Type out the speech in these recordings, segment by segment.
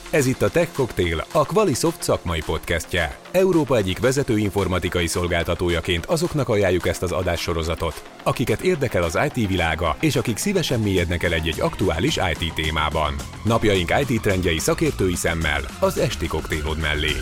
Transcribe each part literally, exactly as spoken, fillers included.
Ez itt a Tech Cocktail, a Qualisoft szakmai podcastje. Európa egyik vezető informatikai szolgáltatójaként azoknak ajánljuk ezt az adássorozatot, akiket érdekel az i té világa, és akik szívesen mélyednek el egy-egy aktuális i té témában. Napjaink i té trendjei szakértői szemmel az esti koktélod mellé.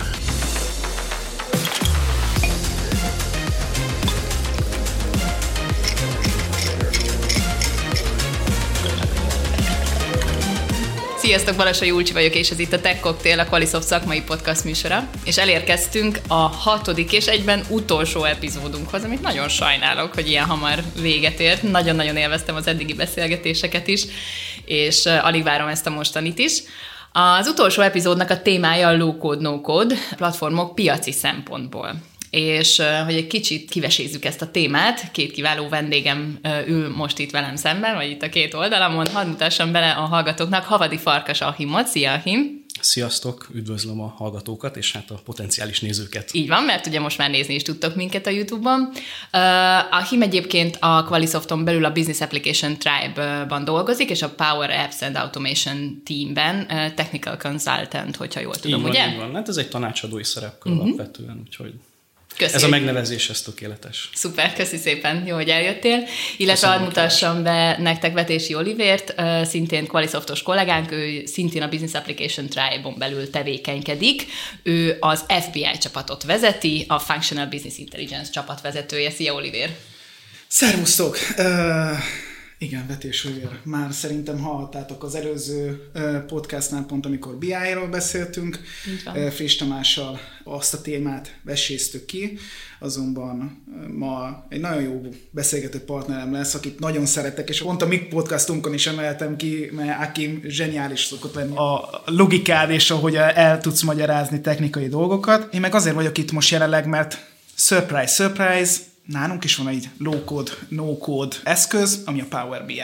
Sziasztok, Balassa Julcsi vagyok, és ez itt a Tech Cocktail, a Qualisoft szakmai podcast műsora. És elérkeztünk a hatodik és egyben utolsó epizódunkhoz, amit nagyon sajnálok, hogy ilyen hamar véget ért. Nagyon-nagyon élveztem az eddigi beszélgetéseket is, és alig várom ezt a mostanit is. Az utolsó epizódnak a témája a low-code, no-code platformok piaci szempontból. És hogy egy kicsit kivesézzük ezt a témát, két kiváló vendégem ül most itt velem szemben, vagy itt a két oldalamon, hadd mutassam bele a hallgatóknak Havadi Farkas Achimot. Szia, Achim! Sziasztok, üdvözlöm a hallgatókat, és hát a potenciális nézőket. Így van, mert ugye most már nézni is tudtok minket a YouTube-on. Uh, Achim egyébként a Qualisofton belül a Business Application Tribe-ban dolgozik, és a Power Apps and Automation teamben uh, Technical Consultant, hogyha jól tudom, így van, ugye? Így van, hát ez egy tanácsadói szerepkör uh-huh. alapvetően, úgyhogy... Köszi. Ez a megnevezés, ez tökéletes. Szuper, köszi szépen, jó, hogy eljöttél. Illetve hadd mutassam be nektek Vetési Olivért, szintén Qualisoftos kollégánk, ő szintén a Business Application Tribe-on belül tevékenykedik. Ő az ef bé i csapatot vezeti, a Functional Business Intelligence csapat vezetője. Szia, Olivér! Szervusztok! Uh... Igen, Vetés Olivér. Már szerintem hallhattátok az előző podcastnál pont, amikor bé i-ról beszéltünk. Friss Tamással azt a témát veséztük ki, azonban ma egy nagyon jó beszélgető partnerem lesz, akit nagyon szeretek, és pont a mi podcastunkon is emeltem ki, mert Achim zseniális szokott lenni a logikád, és ahogy el tudsz magyarázni technikai dolgokat. Én meg azért vagyok itt most jelenleg, mert surprise, surprise, nálunk is van egy low-code, no-code eszköz, ami a Power bé i.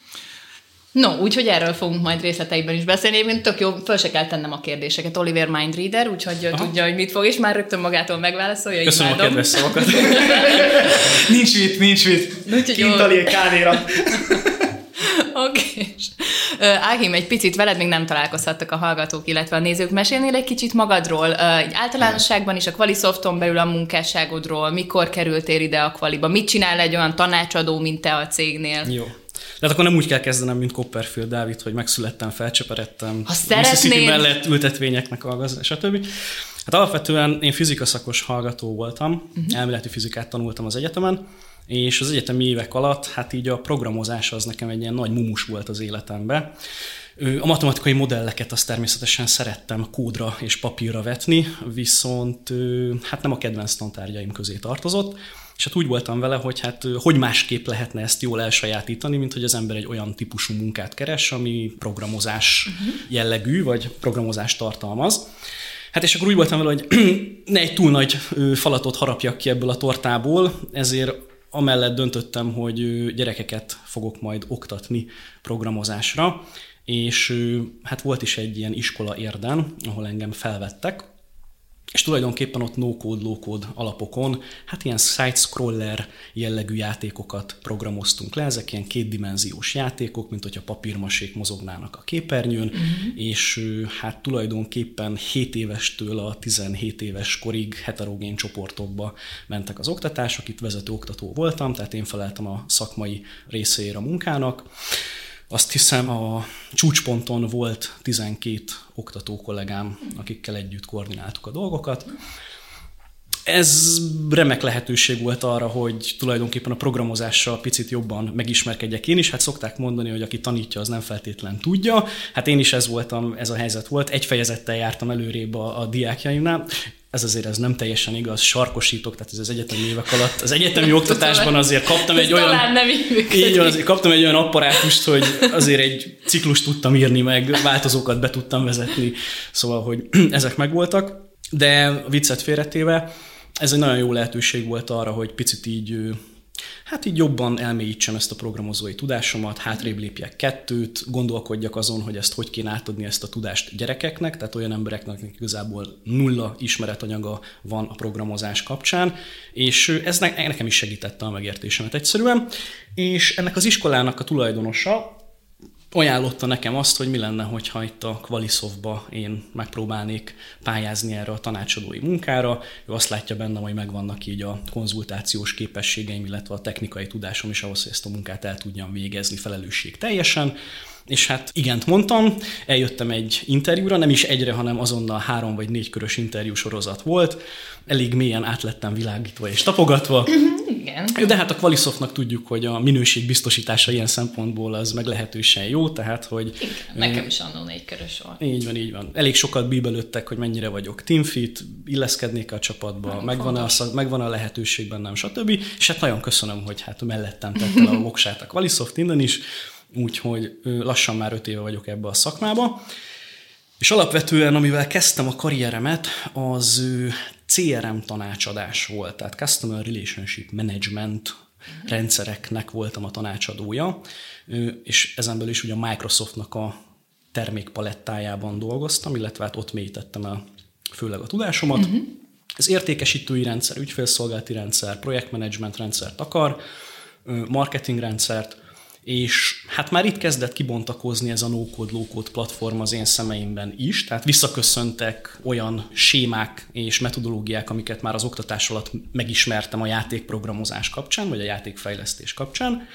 No, úgyhogy erről fogunk majd részleteiben is beszélni. Én tök jó, föl se kell tennem a kérdéseket. Oliver Mindreader, úgyhogy aha. tudja, hogy mit fog, és már rögtön magától megválaszolja. Köszönöm imádom. A kedves szavakat. nincs mit, nincs mit. Kint a kávéra. Oké. Okay. Achim, egy picit veled még nem találkozhattak a hallgatók, illetve a nézők. Mesélnél egy kicsit magadról, egy általánosságban is a Qualisofton belül a munkásságodról, mikor kerültél ide a Qualiba, mit csinál egy olyan tanácsadó, mint te a cégnél? Jó. Tehát akkor nem úgy kell kezdenem, mint Copperfield Dávid, hogy megszülettem, felcseperedtem, ha szeretnéd... mellett ültetvényeknek hallgazni, stb. Hát alapvetően én fizikaszakos hallgató voltam, uh-huh. elméleti fizikát tanultam az egyetemen, és az egyetemi évek alatt, hát így a programozás az nekem egy ilyen nagy mumus volt az életemben. A matematikai modelleket azt természetesen szerettem kódra és papírra vetni, viszont hát nem a kedvenc tantárgyaim közé tartozott, és hát úgy voltam vele, hogy hát hogy másképp lehetne ezt jól elsajátítani, mint hogy az ember egy olyan típusú munkát keres, ami programozás uh-huh. jellegű, vagy programozást tartalmaz. Hát és akkor úgy voltam vele, hogy ne egy túl nagy falatot harapjak ki ebből a tortából, ezért amellett döntöttem, hogy gyerekeket fogok majd oktatni programozásra, és hát volt is egy ilyen iskola Érden, ahol engem felvettek, és tulajdonképpen ott no-code, low-code alapokon, hát ilyen side-scroller jellegű játékokat programoztunk le, ezek ilyen kétdimenziós játékok, mint hogyha papírmasék mozognának a képernyőn, uh-huh. és hát tulajdonképpen hét évestől a tizenhét éves korig heterogén csoportokba mentek az oktatások, itt vezető oktató voltam, tehát én feleltem a szakmai részére a munkának. Azt hiszem, a csúcsponton volt tizenkét oktató kollégám, akikkel együtt koordináltuk a dolgokat. Ez remek lehetőség volt arra, hogy tulajdonképpen a programozással picit jobban megismerkedjek én is. Hát szokták mondani, hogy aki tanítja, az nem feltétlen tudja. Hát én is ez voltam, ez a helyzet volt. Egy fejezettel jártam előrébb a, a diákjaimnál. Ez azért ez nem teljesen igaz, sarkosítok, tehát ez az egyetemi évek alatt. Az egyetemi oktatásban azért kaptam egy olyan... nem így van, azért kaptam egy olyan apparátust, hogy azért egy ciklust tudtam írni meg, változókat be tudtam vezetni, szóval, hogy ezek megvoltak. De viccet félretéve, ez egy nagyon jó lehetőség volt arra, hogy picit így, hát így jobban elmélyítsem ezt a programozói tudásomat, hátrébb lépjek kettőt, gondolkodjak azon, hogy ezt hogy kéne átadni ezt a tudást gyerekeknek, tehát olyan embereknek, akik igazából nulla ismeretanyaga van a programozás kapcsán, és ez nekem is segítette a megértésemet egyszerűen, és ennek az iskolának a tulajdonosa ajánlotta nekem azt, hogy mi lenne, hogyha itt a Qualisoftba én megpróbálnék pályázni erre a tanácsadói munkára. Ő azt látja bennem, hogy megvannak így a konzultációs képességeim, illetve a technikai tudásom is ahhoz, hogy ezt a munkát el tudjam végezni felelősség teljesen. És hát igent mondtam, eljöttem egy interjúra, nem is egyre, hanem azonnal három vagy négy körös interjú sorozat volt. Elég mélyen át lettem világítva és tapogatva. Igen. De hát a Qualisoftnak tudjuk, hogy a minőség biztosítása ilyen szempontból az meglehetősen jó, tehát hogy... Igen, nekem is annó négy körös volt. Így van, így van. Elég sokat bíbelődtek, hogy mennyire vagyok teamfit, illeszkednék a csapatba, megvan a, megvan a lehetőség bennem, stb. És hát nagyon köszönöm, hogy hát mellettem tette a voksát a Qualisoft innen is, úgyhogy lassan már öt éve vagyok ebbe a szakmába. És alapvetően, amivel kezdtem a karrieremet, az cé er em tanácsadás volt, tehát Customer Relationship Management rendszereknek voltam a tanácsadója, és ezen belül is ugye a Microsoftnak a termékpalettájában dolgoztam, illetve hát ott mélyítettem el főleg a tudásomat. Uh-huh. Ez értékesítői rendszer, ügyfélszolgálati rendszer, projektmenedzsment rendszert akar, marketingrendszert, és hát már itt kezdett kibontakozni ez a no-code, low-code platform az én szemeimben is, tehát visszaköszöntek olyan sémák és metodológiák, amiket már az oktatás alatt megismertem a játékprogramozás kapcsán, vagy a játékfejlesztés kapcsán,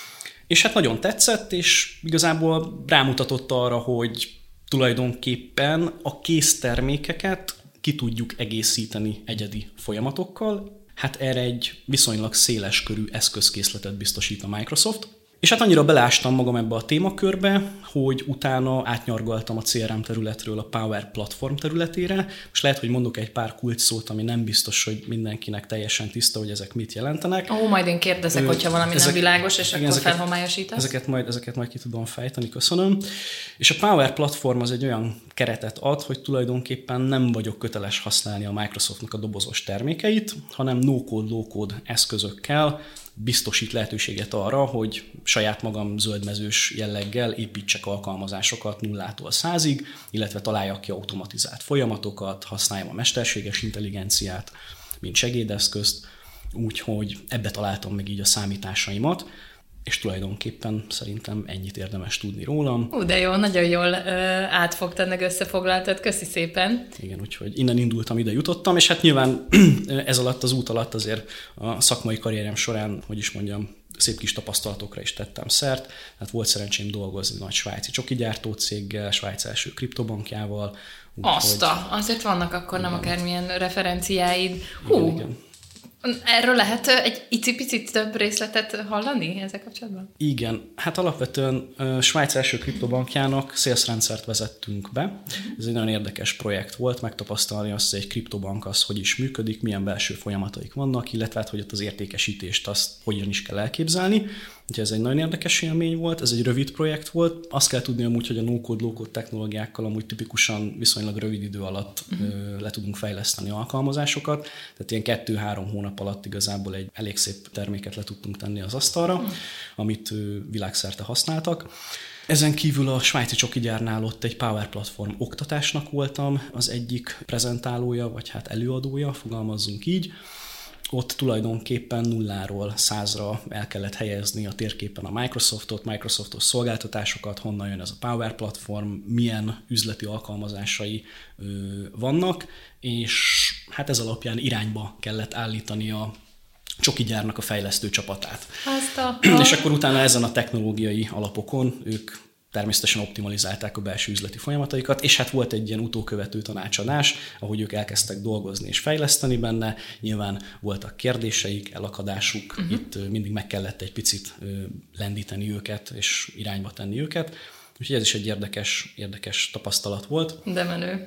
és hát nagyon tetszett, és igazából rámutatott arra, hogy tulajdonképpen a kész termékeket ki tudjuk egészíteni egyedi folyamatokkal. Hát erre egy viszonylag széles körű eszközkészletet biztosít a Microsoft. És hát annyira belástam magam ebbe a témakörbe, hogy utána átnyargaltam a cé er em területről a Power Platform területére. Most lehet, hogy mondok egy pár kulcs szót, ami nem biztos, hogy mindenkinek teljesen tiszta, hogy ezek mit jelentenek. Ó, majd én kérdezek, Ö, hogyha valami ezek, nem világos, és igen, akkor ezeket, felhomályosítasz. Ezeket majd, ezeket majd ki tudom fejteni, köszönöm. És a Power Platform az egy olyan keretet ad, hogy tulajdonképpen nem vagyok köteles használni a Microsoftnak a dobozos termékeit, hanem no-code, low-code eszközökkel biztosít lehetőséget arra, hogy saját magam zöldmezős jelleggel építsek alkalmazásokat nullától százig, illetve találjak ki automatizált folyamatokat, használjam a mesterséges intelligenciát, mint segédeszközt, úgyhogy ebbe találtam meg így a számításaimat, és tulajdonképpen szerintem ennyit érdemes tudni rólam. Ú, de jó, nagyon jól ö, átfogtad, meg összefoglaltad, köszi szépen. Igen, úgyhogy innen indultam, ide jutottam, és hát nyilván ez alatt, az út alatt azért a szakmai karrierem során, hogy is mondjam, szép kis tapasztalatokra is tettem szert. Hát volt szerencsém dolgozni nagy svájci csokigyártó céggel, Svájc első kriptobankjával. Azt a, azért vannak akkor igen. Nem akármilyen referenciáid. Hú, igen, igen. Erről lehet egy icipicit több részletet hallani ezzel kapcsolatban? Igen, hát alapvetően uh, Svájc első kriptobankjának sales rendszert vezettünk be. Ez egy nagyon érdekes projekt volt, megtapasztalni azt, hogy egy kriptobank az hogy is működik, milyen belső folyamataik vannak, illetve hát, hogy ott az értékesítést azt hogyan is kell elképzelni. Úgyhogy ez egy nagyon érdekes élmény volt, ez egy rövid projekt volt. Azt kell tudni amúgy, hogy a no-code, low-code technológiákkal amúgy tipikusan viszonylag rövid idő alatt uh-huh. le tudunk fejleszteni alkalmazásokat. Tehát ilyen kettő-három hónap alatt igazából egy elég szép terméket le tudtunk tenni az asztalra, uh-huh. amit világszerte használtak. Ezen kívül a svájci csokigyárnál ott egy Power Platform oktatásnak voltam az egyik prezentálója, vagy hát előadója, fogalmazzunk így. Ott tulajdonképpen nulláról százra el kellett helyezni a térképen a Microsoftot, Microsoftos szolgáltatásokat, honnan jön ez a Power Platform, milyen üzleti alkalmazásai ö, vannak, és hát ez alapján irányba kellett állítani a csokigyárnak a fejlesztő csapatát. A... És akkor utána ezen a technológiai alapokon ők természetesen optimalizálták a belső üzleti folyamataikat, és hát volt egy ilyen utókövető tanácsadás, ahogy ők elkezdtek dolgozni és fejleszteni benne, nyilván voltak kérdéseik, elakadásuk, uh-huh. itt mindig meg kellett egy picit lendíteni őket, és irányba tenni őket, úgyhogy ez is egy érdekes, érdekes tapasztalat volt. De menő.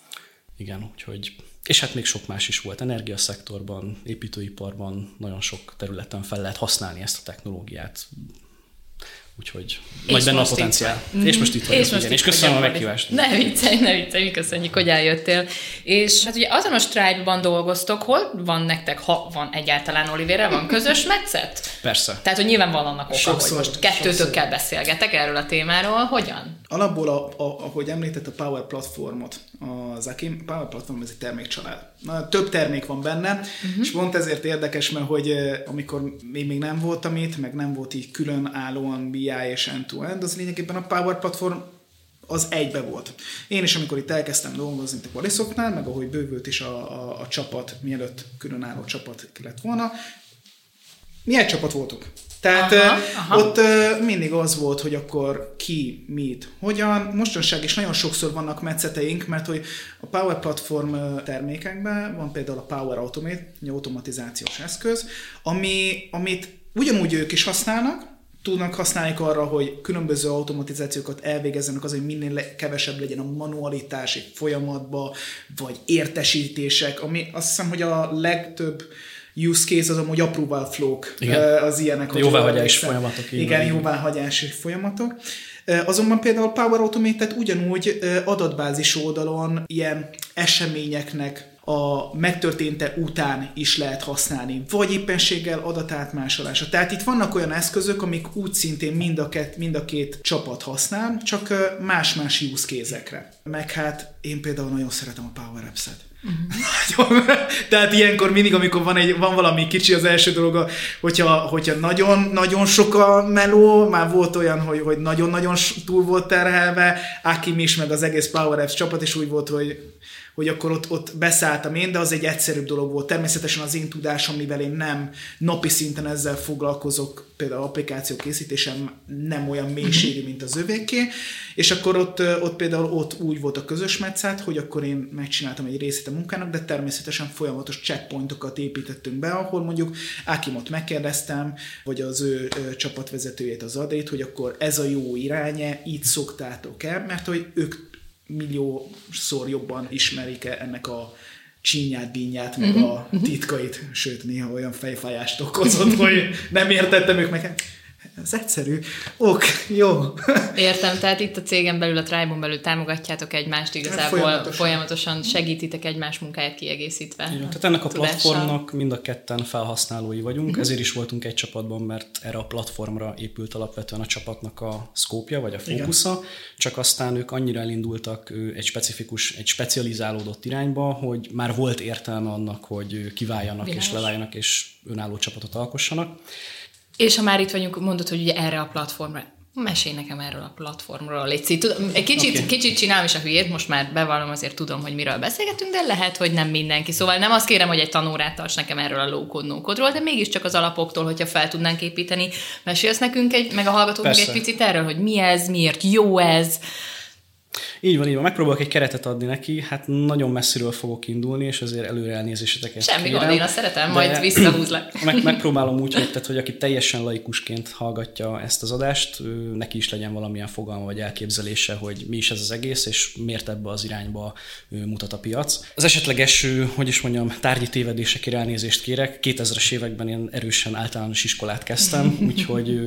Igen, úgyhogy... És hát még sok más is volt, energiaszektorban, építőiparban, nagyon sok területen fel lehet használni ezt a technológiát. Úgyhogy nagy benne a potenciál. Mm-hmm. És most itt vagyok, és, most igen, itt és köszönöm a meghívást. Ne viccelj, ne viccelj, mi köszönjük, hogy eljöttél. És hát ugye azon a Stripe-ban dolgoztok, hol van nektek, ha van egyáltalán Olivérrel, van közös metszet? Persze. Tehát, hogy nyilván van annak oka, sokszor, hogy most kettőtökkel beszélgetek erről a témáról. Hogyan? Alapból, a, a, ahogy említett a Power Platformot, az Akim, Power Platform ez egy termékcsalád. Na, több termék van benne, uh-huh. és pont ezért érdekes, mert hogy amikor még, még nem voltam itt, meg nem volt így különállóan bé i és end-to-end, az lényegében a Power Platform az egybe volt. Én is, amikor itt elkezdtem dolgozni a Qualisoftnál, meg ahogy bővült is a, a, a csapat, mielőtt különálló csapat lett volna, mi egy csapat voltunk. Tehát aha, aha. ott mindig az volt, hogy akkor ki, mit, hogyan. Mostanság is nagyon sokszor vannak metszeteink, mert hogy a Power Platform termékekben van például a Power Automate, egy automatizációs eszköz, ami, amit ugyanúgy ők is használnak, tudnak használni arra, hogy különböző automatizációkat elvégezzenek az, hogy minél kevesebb legyen a manualitás egy folyamatba, vagy értesítések, ami azt hiszem, hogy a legtöbb use case az amúgy approval flow-k, az ilyenek. Jóváhagyás folyamatok. Igen, jóváhagyási folyamatok. Azonban például Power Automate-et ugyanúgy adatbázis oldalon ilyen eseményeknek a megtörténte után is lehet használni, vagy éppenséggel adatátmásolása. Tehát itt vannak olyan eszközök, amik úgy szintén mind a, két, mind a két csapat használ, csak más-más use case-ekre. Meg hát én például nagyon szeretem a Power Apps-et. Uh-huh. Tehát ilyenkor mindig, amikor van, egy, van valami kicsi, az első dolog, hogyha, hogyha nagyon, nagyon sok a meló, már volt olyan, hogy, hogy nagyon-nagyon túl volt terhelve, Akim is, meg az egész Power Apps csapat is úgy volt, hogy hogy akkor ott, ott beszálltam én, de az egy egyszerűbb dolog volt. Természetesen az én tudásom, mivel én nem napi szinten ezzel foglalkozok, például applikáció készítésem nem olyan mélységű, mint az övéké, és akkor ott, ott például ott úgy volt a közös metszát, hogy akkor én megcsináltam egy részét a munkának, de természetesen folyamatos checkpointokat építettünk be, ahol mondjuk Akimot megkérdeztem, vagy az ő, ő csapatvezetőjét, az Adét, hogy akkor ez a jó irány, így szoktátok el, mert hogy ők milliószor jobban ismerik ennek a csínyát, bínyát, meg uh-huh. a titkait, sőt, néha olyan fejfájást okozott, hogy nem értettem ők meg. Ez egyszerű. Ok, jó. Értem, tehát itt a cégen belül, a Tribe-on belül támogatjátok egymást, igazából folyamatosan, folyamatosan segítitek egymás munkáját kiegészítve. Igen, tehát ennek a platformnak mind a ketten felhasználói vagyunk, uh-huh. ezért is voltunk egy csapatban, mert erre a platformra épült alapvetően a csapatnak a szkópja, vagy a fókusza, igen. Csak aztán ők annyira elindultak egy specifikus, egy specializálódott irányba, hogy már volt értelme annak, hogy kiváljanak Világos. és leváljanak, és önálló csapatot alkossanak. És ha már itt vagyunk, mondod, hogy ugye erre a platformra. Mesélj nekem erről a platformról, Léci. Tudom, egy kicsit, okay. kicsit csinálom is a hülyét, most már bevallom, azért tudom, hogy miről beszélgetünk, de lehet, hogy nem mindenki. Szóval nem azt kérem, hogy egy tanórát tarts nekem erről a low-code, no-code-ról, de mégiscsak az alapoktól, hogyha fel tudnánk építeni. Mesélsz nekünk, egy, meg a hallgatóknak egy picit erről, hogy mi ez, miért jó ez. Így van, így van. Megpróbálok egy keretet adni neki, hát nagyon messziről fogok indulni, és azért előre elnézéseteket Semmi gond, én azt szeretem, majd visszahúzlak. Meg, megpróbálom úgy, hogy, tehát, hogy aki teljesen laikusként hallgatja ezt az adást, neki is legyen valamilyen fogalma vagy elképzelése, hogy mi is ez az egész, és miért ebbe az irányba mutat a piac. Az esetleges, hogy is mondjam, tárgyi tévedésekért elnézést kérek. kétezres években én erősen általános iskolát kezdtem, úgyhogy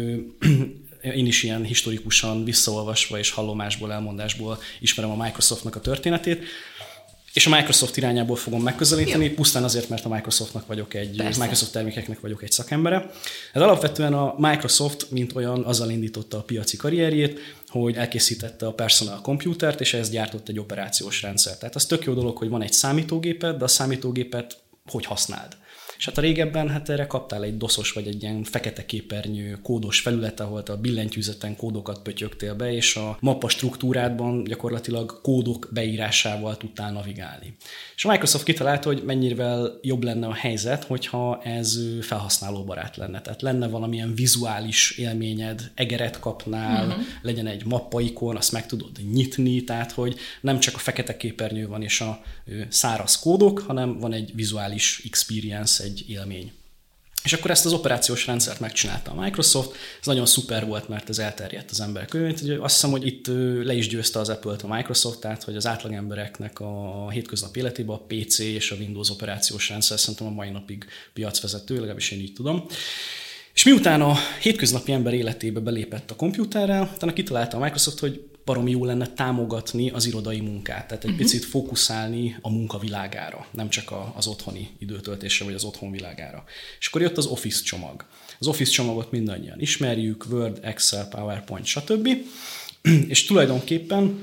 én is ilyen historikusan visszaolvasva és hallomásból, elmondásból ismerem a Microsoftnak a történetét, és a Microsoft irányából fogom megközelíteni, ja. pusztán azért, mert a Microsoftnak vagyok egy, Persze. Microsoft termékeknek vagyok egy szakembere. Ez alapvetően a Microsoft, mint olyan, azzal indította a piaci karrierjét, hogy elkészítette a personal computert, és ehhez gyártott egy operációs rendszert. Tehát az tök jó dolog, hogy van egy számítógéped, de a számítógépet hogy használd. És hát a régebben hát erre kaptál egy doszos vagy egy ilyen fekete képernyő kódos felület, ahol a billentyűzeten kódokat pötyögtél be, és a mappa struktúrádban gyakorlatilag kódok beírásával tudtál navigálni. És a Microsoft kitalálta, hogy mennyivel jobb lenne a helyzet, hogyha ez felhasználóbarát lenne. Tehát lenne valamilyen vizuális élményed, egeret kapnál, uh-huh. legyen egy mappaikon, azt meg tudod nyitni, tehát hogy nem csak a fekete képernyő van és a száraz kódok, hanem van egy vizuális experience, egy élmény. És akkor ezt az operációs rendszert megcsinálta a Microsoft, ez nagyon szuper volt, mert ez elterjedt az emberek körül. Azt hiszem, hogy itt le is győzte az Apple-t a Microsoft, tehát hogy az átlagembereknek a hétköznapi életében a pé cé és a Windows operációs rendszer szerintem a mai napig piacvezető, legalábbis én így tudom. És miután a hétköznapi ember életébe belépett a komputerrel, utána kitalálta a Microsoft, hogy baromi jó lenne támogatni az irodai munkát, tehát egy uh-huh. picit fókuszálni a munkavilágára, nem csak az otthoni időtöltésre, vagy az otthon világára. És akkor jött az Office csomag. Az Office csomagot mindannyian ismerjük, Word, Excel, PowerPoint, stb. És tulajdonképpen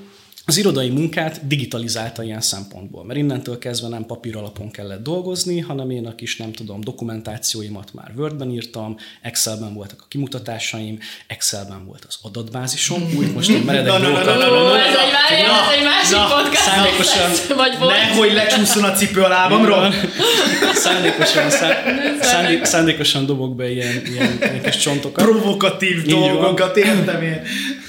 az irodai munkát digitalizálta ilyen szempontból, mert innentől kezdve nem papír alapon kellett dolgozni, hanem én a kis, nem tudom, dokumentációimat már Wordben írtam, Excelben voltak a kimutatásaim, Excelben volt az adatbázisom, úgy most én meredek dolgokat. Ez egy várjál, ez egy másik podcast. Szándékosan, vagy volt. Nehogy lecsúszson a cipő a lábamról. Szándékosan, szándék, szándékosan dobok be ilyen, ilyen, ilyen kis csontokat. Provokatív dolgokat értem én.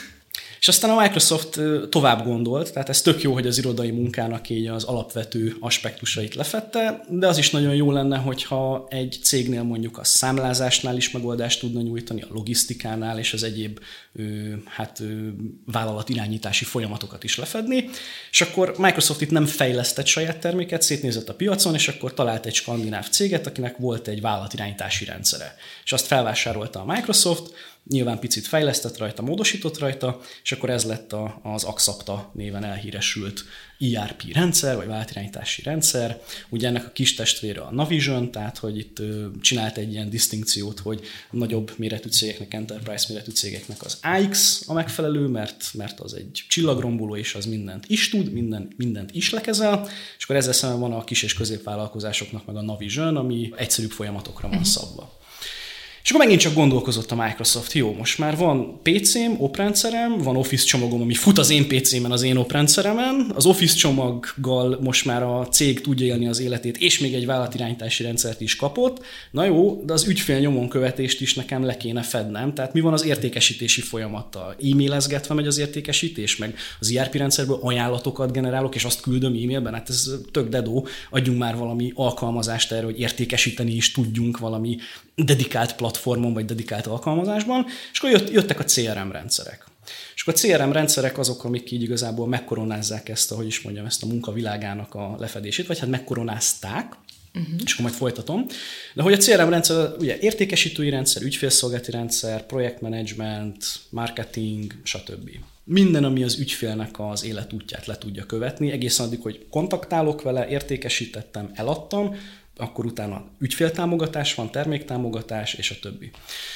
És aztán a Microsoft tovább gondolt, tehát ez tök jó, hogy az irodai munkának így az alapvető aspektusait lefette, de az is nagyon jó lenne, hogyha egy cégnél mondjuk a számlázásnál is megoldást tudna nyújtani, a logisztikánál és az egyéb hát, vállalatirányítási folyamatokat is lefedni, és akkor Microsoft itt nem fejlesztett saját terméket, szétnézett a piacon, és akkor talált egy skandináv céget, akinek volt egy vállalatirányítási rendszere. És azt felvásárolta a Microsoft, nyilván picit fejlesztett rajta, módosított rajta, és akkor ez lett a, az Axapta néven elhíresült i er pé rendszer, vagy vállalatirányítási rendszer. Ugye ennek a kis testvére a Navision, tehát hogy itt ö, csinált egy ilyen disztinkciót, hogy nagyobb méretű cégeknek, enterprise méretű cégeknek az á iksz a megfelelő, mert, mert az egy csillagromboló, és az mindent is tud, minden, mindent is lekezel, és akkor ezzel szemben van a kis és középvállalkozásoknak meg a Navision, ami egyszerűbb folyamatokra van szabva. És akkor megint csak gondolkozott a Microsoft, jó, most már van pé cém, oprendszerem, van Office csomagom, ami fut az én pé cémen, az én oprendszeremen, az Office csomaggal most már a cég tudja élni az életét, és még egy vállalatirányítási rendszert is kapott. Na jó, de az ügyfél nyomon követést is nekem le kéne fednem, tehát mi van az értékesítési folyamattal? E-mailezgetve megy az értékesítés, meg az i er pé rendszerből ajánlatokat generálok, és azt küldöm e-mailben, hát ez tök dedó, adjunk már valami alkalmazást erre, hogy értékesíteni is tudjunk valami dedikált platformon, vagy dedikált alkalmazásban, és akkor jött, jöttek a cé er em rendszerek. És akkor a cé er em rendszerek azok, amik így igazából megkoronázzák ezt, ahogy is mondjam, ezt a munkavilágának a lefedését, vagy hát megkoronázták, uh-huh. és akkor majd folytatom. De hogy a cé er em rendszer, ugye értékesítői rendszer, ügyfélszolgálati rendszer, projektmenedzsment, marketing, stb. Minden, ami az ügyfélnek az életútját le tudja követni, egészen addig, hogy kontaktálok vele, értékesítettem, eladtam, akkor utána ügyféltámogatás van, terméktámogatás, és a többi.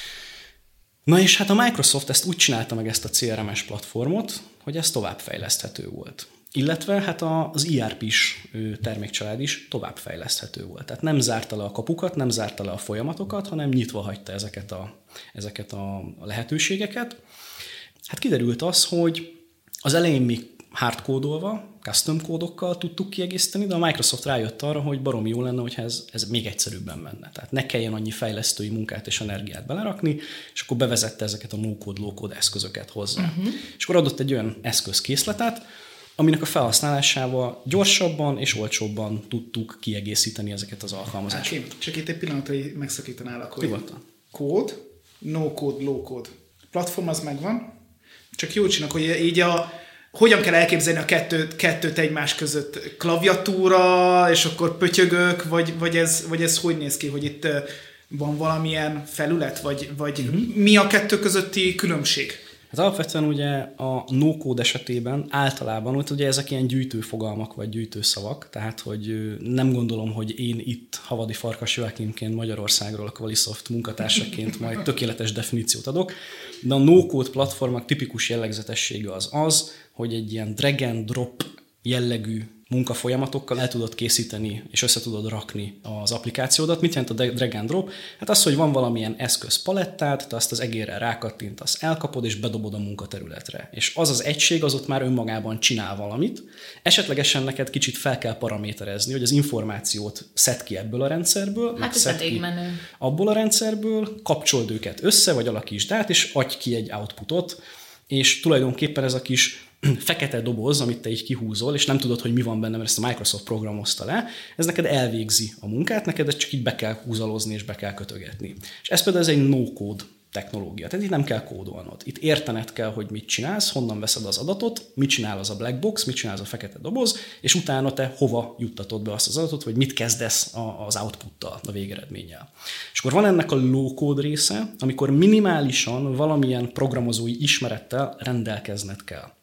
Na és hát a Microsoft ezt úgy csinálta meg ezt a cé er em-es platformot, hogy ez továbbfejleszthető volt. Illetve hát az i er pés termékcsalád is továbbfejleszthető volt. Tehát nem zárta le a kapukat, nem zárta le a folyamatokat, hanem nyitva hagyta ezeket a, ezeket a lehetőségeket. Hát kiderült az, hogy az elején még hardkódolva, custom kódokkal tudtuk kiegészíteni, de a Microsoft rájött arra, hogy baromi jó lenne, hogyha ez, ez még egyszerűbben menne. Tehát ne kelljen annyi fejlesztői munkát és energiát belerakni, és akkor bevezette ezeket a no-code, low-code eszközöket hozzá. Uh-huh. És akkor adott egy olyan eszközkészletet, aminek a felhasználásával gyorsabban és olcsóbban tudtuk kiegészíteni ezeket az alkalmazásokat. Hát, csak itt egy pillanat, hogy megszakítanálak, hogy Nyugodtan. kód, no-code, low-code. Platform az megvan, csak jó csinálok, hogy így a hogyan kell elképzelni a kettőt, kettőt egymás között? Klaviatúra, és akkor pötyögök, vagy, vagy, ez, vagy ez hogy néz ki, hogy itt van valamilyen felület, vagy, vagy uh-huh. mi a kettő közötti különbség? Hát alapvetően ugye a no-code esetében általában ugye ezek ilyen gyűjtőfogalmak vagy gyűjtőszavak, tehát hogy nem gondolom, hogy én itt Havadi Farkas Joachimként Magyarországról a Qualisoft munkatársaként majd tökéletes definíciót adok, de a no-code platformok tipikus jellegzetessége az az, hogy egy ilyen drag and drop jellegű munkafolyamatokkal el tudod készíteni és össze tudod rakni az applikációdat. Mit jelent a drag and drop? Hát az, hogy van valamilyen eszközpalettát, te azt az egérrel rákattintasz, elkapod és bedobod a munkaterületre. És az az egység az ott már önmagában csinál valamit. Esetlegesen neked kicsit fel kell paraméterezni, hogy az információt szed ki ebből a rendszerből, hát ez elég menő. Abból a rendszerből, kapcsold őket össze, vagy alakítsd át, és adj ki egy outputot, és tulajdonképpen ez a kis fekete doboz, amit te így kihúzol, és nem tudod, hogy mi van benne, mert ezt a Microsoft programozta le, ez neked elvégzi a munkát, neked ezt csak így be kell húzalozni, és be kell kötögetni. És ez például ez egy no-code technológia, tehát itt nem kell kódolnod. Itt értened kell, hogy mit csinálsz, honnan veszed az adatot, mit csinál az a black box, mit csinál az a fekete doboz, és utána te hova juttatod be azt az adatot, vagy mit kezdesz az outputtal, a végeredménnyel. És akkor van ennek a low-code része, amikor minimálisan valamilyen programozói ismerettel rendelkezned kell.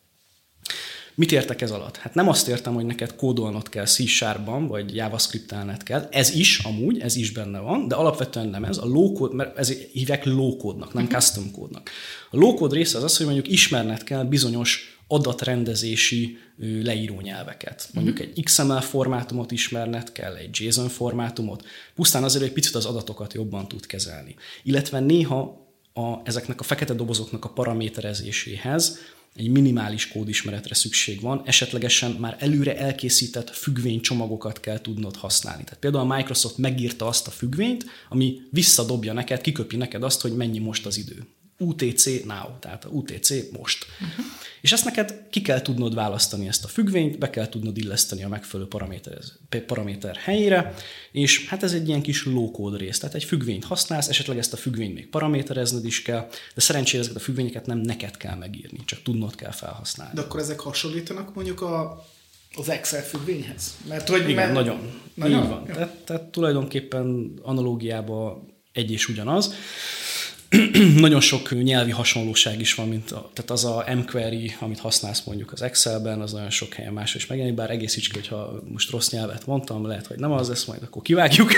Mit értek ez alatt? Hát nem azt értem, hogy neked kódolnod kell C-Sharpban, vagy JavaScript-elned kell. Ez is, amúgy, ez is benne van, de alapvetően nem ez. A low-code, mert ezért hívják low-code-nak, nem uh-huh. custom code-nak. A low-code része az az, hogy mondjuk ismerned kell bizonyos adatrendezési leírónyelveket. Mondjuk egy iksz em el formátumot ismerned kell, egy JSON formátumot, pusztán azért, hogy picit az adatokat jobban tud kezelni. Illetve néha a, ezeknek a fekete dobozoknak a paraméterezéséhez egy minimális kódismeretre szükség van, esetlegesen már előre elkészített függvénycsomagokat kell tudnod használni. Tehát például a Microsoft megírta azt a függvényt, ami visszadobja neked, kiköpi neked azt, hogy mennyi most az idő. u té cé now, tehát a u té cé most. Uh-huh. És ezt neked ki kell tudnod választani ezt a függvényt, be kell tudnod illeszteni a megfelelő paraméter, paraméter helyére, és hát ez egy ilyen kis low-code rész. Tehát egy függvényt használsz, esetleg ezt a függvényt még paraméterezned is kell, de szerencsére ezeket a függvényeket nem neked kell megírni, csak tudnod kell felhasználni. De akkor ezek hasonlítanak mondjuk a, az Excel függvényhez? Mert, hogy igen, mert... nagyon. nagyon. Így van. Tehát, tehát tulajdonképpen analógiában egy és ugyanaz. Nagyon sok nyelvi hasonlóság is van, mint a, tehát az a mQuery, amit használsz mondjuk az Excelben, az nagyon sok helyen máshol is megjelenik, bár egészíts ki, hogyha most rossz nyelvet mondtam, lehet, hogy nem az lesz, majd akkor kivágjuk.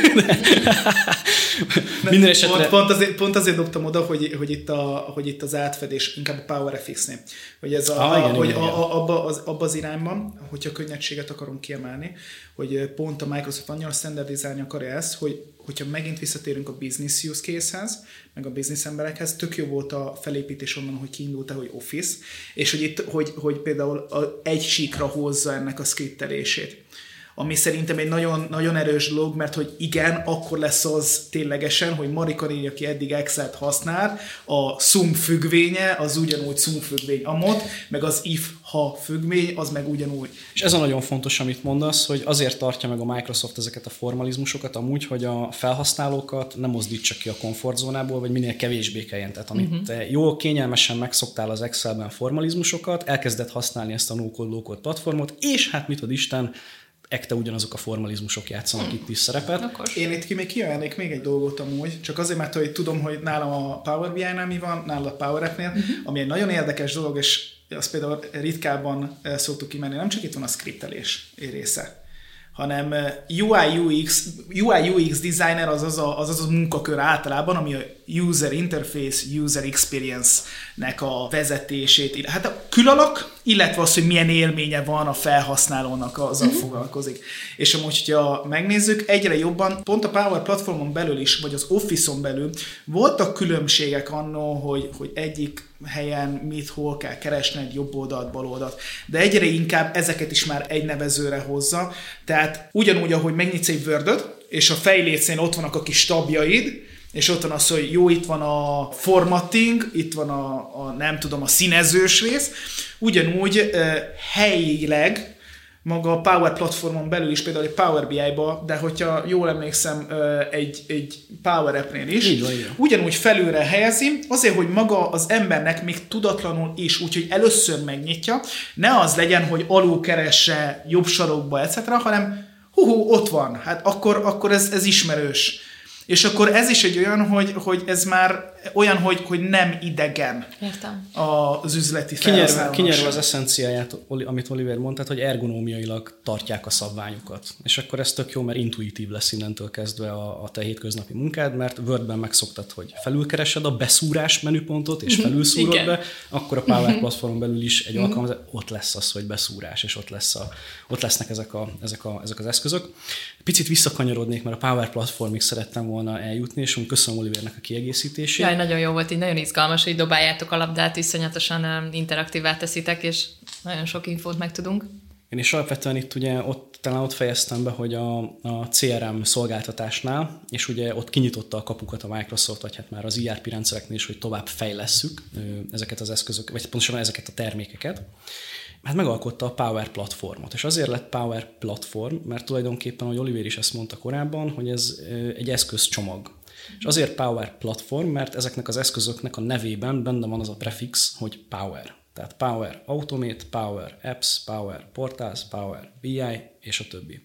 Minden esetre... Pont, pont, azért, pont azért dobtam oda, hogy, hogy, itt a, hogy itt az átfedés, inkább a PowerFX-nél, hogy ez a, ah, igen, hogy igen, a, a, abba, az, abba az irányban, hogyha könnyedséget akarunk kiemelni, hogy pont a Microsoft annyira standardizálni akarja ezt, hogy hogyha megint visszatérünk a business use case-hez, meg a business emberekhez, tök jó volt a felépítés onnan, hogy kiindult, hogy Office, és hogy itt, hogy, hogy például a, egy síkra hozza ennek a skriptelését. Ami szerintem egy nagyon, nagyon erős dolog, mert hogy igen, akkor lesz az ténylegesen, hogy Marika néni, aki eddig Excel-t használ, a sum függvénye az ugyanúgy sum függvény amott, meg az if ha függvény, az meg ugyanúgy. És ez a nagyon fontos, amit mondasz, hogy azért tartja meg a Microsoft ezeket a formalizmusokat amúgy, hogy a felhasználókat nem mozdítsa ki a komfortzónából, vagy minél kevésbé kelljen. Tehát amit uh-huh. te jól kényelmesen megszoktál az Excelben formalizmusokat, elkezded használni ezt a no-code, low-code platformot, és hát mit ad Isten, ekte ugyanazok a formalizmusok játszanak hmm. itt is szerepet. Akkor. Én itt ki még kiemelnék még egy dolgot amúgy, csak azért, mert hogy tudom, hogy nálam a Power bé i-nál mi van, nálam a Power App-nél, uh-huh. ami egy nagyon érdekes dolog, és azt például ritkábban szoktuk kimenni, nem csak itt van a skriptelés része, hanem u i u iksz, u i u iksz designer az az a, az, az a munkakör általában, ami a user interface, user experience-nek a vezetését, hát a külalak, illetve az, hogy milyen élménye van a felhasználónak, azzal uh-huh. foglalkozik. És amúgy, hogyha megnézzük, egyre jobban, pont a Power platformon belül is, vagy az Office-on belül voltak különbségek annó, hogy, hogy egyik helyen mit, hol kell keresned, jobb oldalt, bal oldalt, de egyre inkább ezeket is már egy nevezőre hozza. Tehát ugyanúgy, ahogy megnyitsz egy Word-öt, és a fejlécén ott vannak a kis tabjaid, és ott van az, hogy jó, itt van a formatting, itt van a, a nem tudom, a színezős rész, ugyanúgy uh, helyileg maga a Power platformon belül is, például egy Power bé i-ba, de hogyha jól emlékszem, egy, egy Power App-nél is, így van, így van. Ugyanúgy felülre helyezi, azért, hogy maga az embernek még tudatlanul is, úgyhogy először megnyitja, ne az legyen, hogy alul keresse jobb sarokba, et cetera, hanem hú, ott van, hát akkor, akkor ez, ez ismerős. És akkor ez is egy olyan, hogy, hogy ez már olyan, hogy, hogy nem idegen. Értem. Az üzleti felhasználónak. Kinyerve az eszenciáját, amit Oliver mondta, hogy ergonómiailag tartják a szabványokat. És akkor ez tök jó, mert intuitív lesz innentől kezdve a, a te hétköznapi munkád, mert Wordben megszoktad, hogy felülkeresed a beszúrás menüpontot, és felülszúrod Igen. be, akkor a Power platformon belül is egy alkalmazás, ott lesz az, hogy beszúrás, és ott, lesz a, ott lesznek ezek, a, ezek, a, ezek az eszközök. Picit visszakanyarodnék, mert a Power platformig szerettem volna eljutni, és köszönöm Olivernek a kiegészítését. Jaj, nagyon jó volt, így nagyon izgalmas, hogy dobáljátok a labdát, iszonyatosan interaktívvá teszitek, és nagyon sok infót megtudunk. Én is alapvetően itt ugye ott, talán ott fejeztem be, hogy a, a cé er em szolgáltatásnál, és ugye ott kinyitotta a kapukat a Microsoft, vagy hát már az i er pé rendszereknél is, hogy tovább fejlesszük ezeket az eszközöket, vagy pontosan ezeket a termékeket. Hát megalkotta a Power platformot, és azért lett Power platform, mert tulajdonképpen, ahogy Oliver is ezt mondta korábban, hogy ez egy eszközcsomag. És azért Power platform, mert ezeknek az eszközöknek a nevében benne van az a prefix, hogy Power. Tehát Power Automate, Power Apps, Power Portals, Power bé i, és a többi.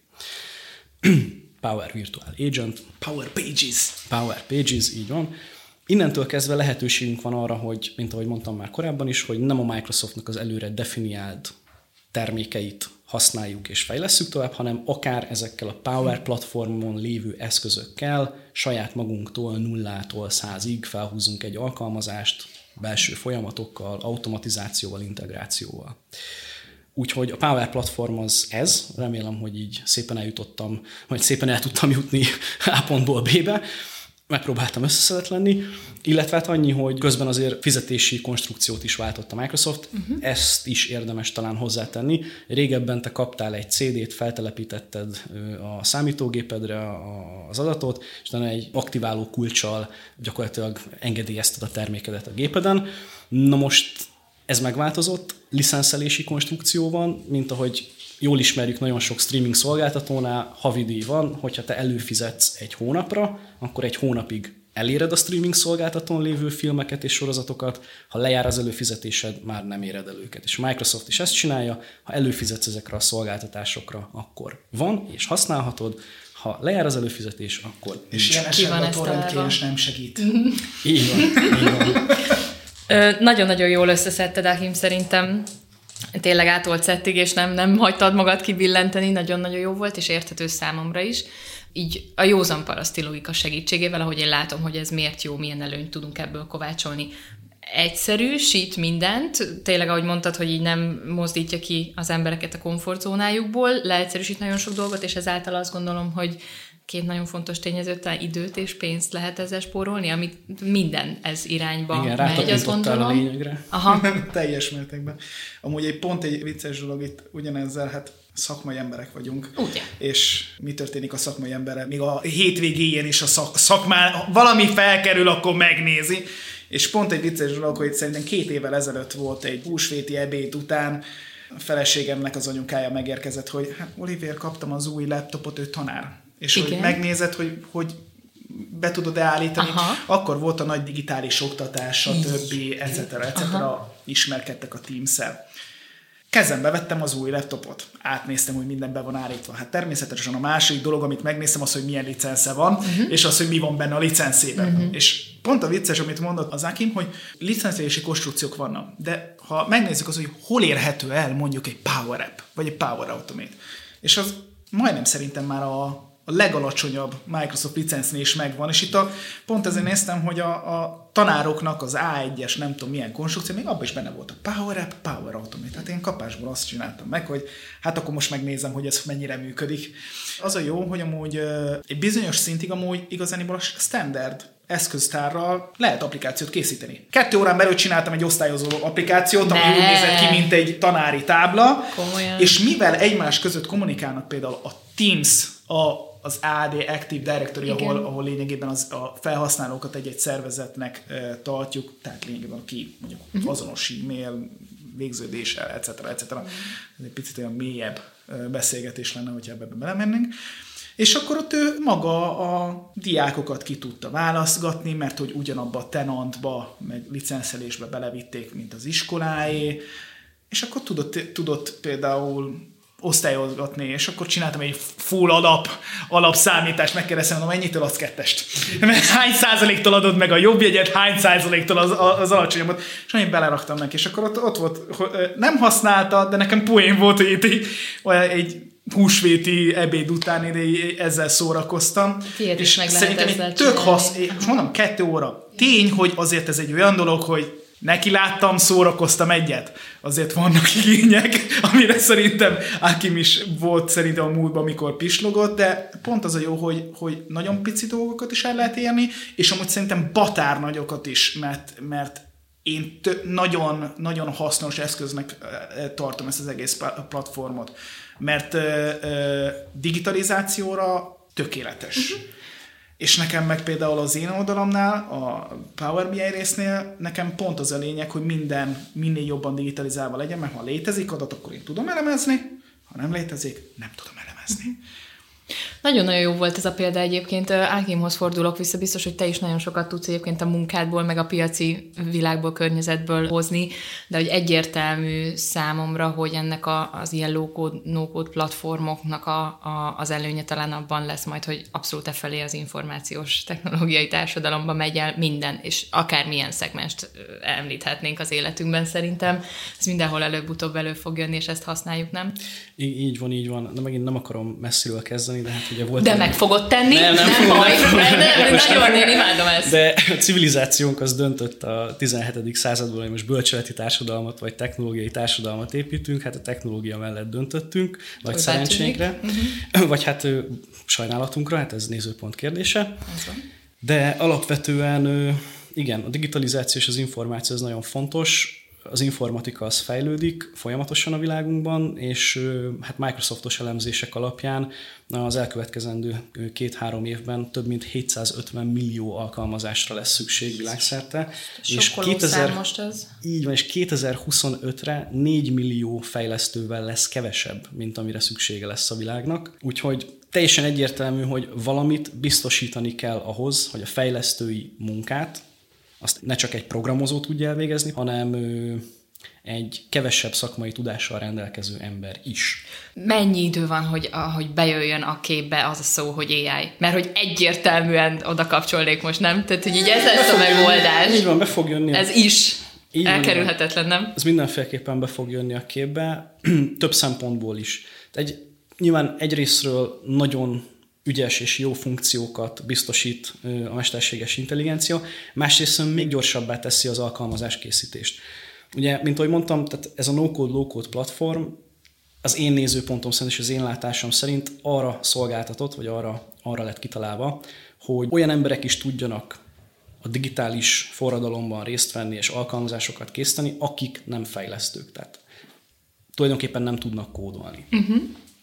Power Virtual Agent. Power Pages. Power Pages, így van. Innentől kezdve lehetőségünk van arra, hogy, mint ahogy mondtam már korábban is, hogy nem a Microsoftnak az előre definiált termékeit használjuk és fejlesszük tovább, hanem akár ezekkel a Power platformon lévő eszközökkel saját magunktól nullától százig felhúzunk egy alkalmazást, belső folyamatokkal, automatizációval, integrációval. Úgyhogy a Power Platform az ez, remélem, hogy így szépen eljutottam, vagy szépen el tudtam jutni A pontból B-be, megpróbáltam összeszedett lenni, illetve hát annyi, hogy közben azért fizetési konstrukciót is váltott a Microsoft, uh-huh. ezt is érdemes talán hozzátenni. Régebben te kaptál egy cé dét, feltelepítetted a számítógépedre az adatot, és utána egy aktiváló kulccsal gyakorlatilag engedélyezted a termékedet a gépeden. Na most ez megváltozott, licenszelési konstrukció van, mint ahogy jól ismerjük nagyon sok streaming szolgáltatónál, havidíj van, hogyha te előfizetsz egy hónapra, akkor egy hónapig eléred a streaming szolgáltatón lévő filmeket és sorozatokat, ha lejár az előfizetésed, már nem éred el őket. És Microsoft is ezt csinálja, ha előfizetsz ezekre a szolgáltatásokra, akkor van és használhatod, ha lejár az előfizetés, akkor és ilyen esetben a torrentkérés nem segít. Így van, így van. Ö, nagyon-nagyon jól összeszedted, Achim, szerintem. Tényleg átolt szettig, és nem, nem hagytad magad kibillenteni, nagyon-nagyon jó volt, és érthető számomra is. Így a józan paraszti logika segítségével, ahogy én látom, hogy ez miért jó, milyen előnyt tudunk ebből kovácsolni. Egyszerűsít mindent, tényleg ahogy mondtad, hogy így nem mozdítja ki az embereket a komfortzónájukból, leegyszerűsít nagyon sok dolgot, és ezáltal azt gondolom, hogy két nagyon fontos tényezőt, talán időt és pénzt lehet ezzel spórolni, amit minden ez irányba igen, megy, azt gondolom. a lényegre. Aha. Teljes mértékben. Amúgy egy pont egy vicces dolog itt ugyanezzel, hát szakmai emberek vagyunk. Ugye. És mi történik a szakmai emberrel? Még a hétvégéjén is a szak, szakmán valami felkerül, akkor megnézi. És pont egy vicces dolog, hogy szerintem két évvel ezelőtt volt egy húsvéti ebéd után, a feleségemnek az anyukája megérkezett, hogy hát Oliver, kaptam az új laptopot, ő tanár. És igen. Hogy megnézed, hogy, hogy be tudod-e állítani. Aha. Akkor volt a nagy digitális oktatás, stb. et cetera et cetera. Ismerkedtek a Teams-el. Kezembe vettem az új laptopot. Átnéztem, hogy minden be van állítva. Hát természetesen a másik dolog, amit megnéztem, az, hogy milyen licensze van, uh-huh. és az, hogy mi van benne a licenszében. Uh-huh. És pont a vicces, amit mondott az Achim, hogy licencélési konstrukciók vannak. De ha megnézzük az, hogy hol érhető el mondjuk egy Power App, vagy egy Power Automate. És az majdnem szerintem már a a legalacsonyabb Microsoft licencnél is megvan, és itt a, pont ezért néztem, hogy a, a tanároknak az á egyes nem tudom milyen konstrukció, még abban is benne volt a Power App, Power Automate. Tehát én kapásból azt csináltam meg, hogy hát akkor most megnézem, hogy ez mennyire működik. Az a jó, hogy amúgy egy bizonyos szintig amúgy igazániból a standard eszköztárral lehet applikációt készíteni. Kettő órán belül csináltam egy osztályozó applikációt, ami úgy nézett ki, mint egy tanári tábla, komolyan. És mivel egymás között kommunikálnak például a Teams, a az á dé Active Directory, ahol, ahol lényegében az, a felhasználókat egy-egy szervezetnek e, tartjuk, tehát lényegében ki mondjuk uh-huh. azonos e-mail, végződéssel, et cetera et cetera. Ez egy picit olyan mélyebb beszélgetés lenne, hogyha ebbe belemennénk. És akkor ott ő maga a diákokat ki tudta válaszgatni, mert hogy ugyanabba a tenantba, meg licenszelésbe belevitték, mint az iskoláé, és akkor tudott, tudott például osztályozgatni, és akkor csináltam egy full alap, alapszámítást, megkérdeztem, hogy mennyitől adsz kettest? Hány százaléktól adod meg a jobb jegyet, hány százaléktól az, az alacsonyabbat? És annyit beleraktam neki, és akkor ott, ott volt, nem használta, de nekem poén volt, hogy itt egy, egy húsvéti ebéd után ide ezzel szórakoztam. Tiéd és meg szerintem egy tök hasz, és mondom, kettő óra. Tény, hogy azért ez egy olyan dolog, hogy neki láttam, szórakoztam egyet. Azért vannak igények, amire szerintem Achim is volt szerintem a múltban, amikor pislogott, de pont az a jó, hogy, hogy nagyon pici dolgokat is el lehet érni, és amúgy szerintem batár nagyokat is, mert, mert én tö- nagyon, nagyon hasznos eszköznek tartom ezt az egész platformot, mert ö, ö, digitalizációra tökéletes. Uh-huh. És nekem meg például az én oldalamnál, a Power bé i résznél nekem pont az a lényeg, hogy minden minél jobban digitalizálva legyen, mert ha létezik adat, akkor én tudom elemezni, ha nem létezik, nem tudom elemezni. Nagyon-nagyon jó volt ez a példa egyébként. Achimhoz fordulok vissza, biztos, hogy te is nagyon sokat tudsz egyébként a munkádból, meg a piaci világból, környezetből hozni, de hogy egyértelmű számomra, hogy ennek a, az ilyen low-code, no-code platformoknak a, a, az előnye talán abban lesz majd, hogy abszolút e felé az információs technológiai társadalomba megy el minden, és akármilyen szegmest említhetnénk az életünkben szerintem. Ez mindenhol előbb-utóbb elő fog jönni, és ezt használjuk, nem? Így, így van, így van. De megint nem akarom messziről kezdeni, játszani, de hát ugye volt... De meg fogod tenni? Nem, nem, nem fogom, baj, nem fogom. Nem, nem, nagyon én imádom ezt. De a civilizációnk az döntött a tizenhetedik században, hogy most bölcseleti társadalmat vagy technológiai társadalmat építünk, hát a technológia mellett döntöttünk, vagy szerencsénkre, uh-huh. vagy hát sajnálatunkra, hát ez nézőpont kérdése. De alapvetően igen, a digitalizáció és az információ az nagyon fontos. Az informatika az fejlődik folyamatosan a világunkban, és hát Microsoftos elemzések alapján az elkövetkezendő két-három évben több mint hétszázötven millió alkalmazásra lesz szükség világszerte. Sokkoló és szám most ez. Így van, és kétezer-huszonötre négy millió fejlesztővel lesz kevesebb, mint amire szüksége lesz a világnak. Úgyhogy teljesen egyértelmű, hogy valamit biztosítani kell ahhoz, hogy a fejlesztői munkát azt ne csak egy programozó tudja elvégezni, hanem egy kevesebb szakmai tudással rendelkező ember is. Mennyi idő van, hogy, hogy bejöjjön a képbe az a szó, hogy á i? Mert hogy egyértelműen oda kapcsolnék most, nem? Tehát, hogy így ez lesz a megoldás. Így van, be fog jönni. Ez is. Így elkerülhetetlen, nem? Ez mindenféleképpen be fog jönni a képbe, több szempontból is. Egy, nyilván egyrésztről nagyon ügyes és jó funkciókat biztosít a mesterséges intelligencia, másrészt még gyorsabbá teszi az alkalmazáskészítést. Ugye, mint ahogy mondtam, tehát ez a no-code, low-code platform az én nézőpontom szerint és az én látásom szerint arra szolgáltatott, vagy arra, arra lett kitalálva, hogy olyan emberek is tudjanak a digitális forradalomban részt venni és alkalmazásokat készíteni, akik nem fejlesztők, tehát tulajdonképpen nem tudnak kódolni. Uh-huh.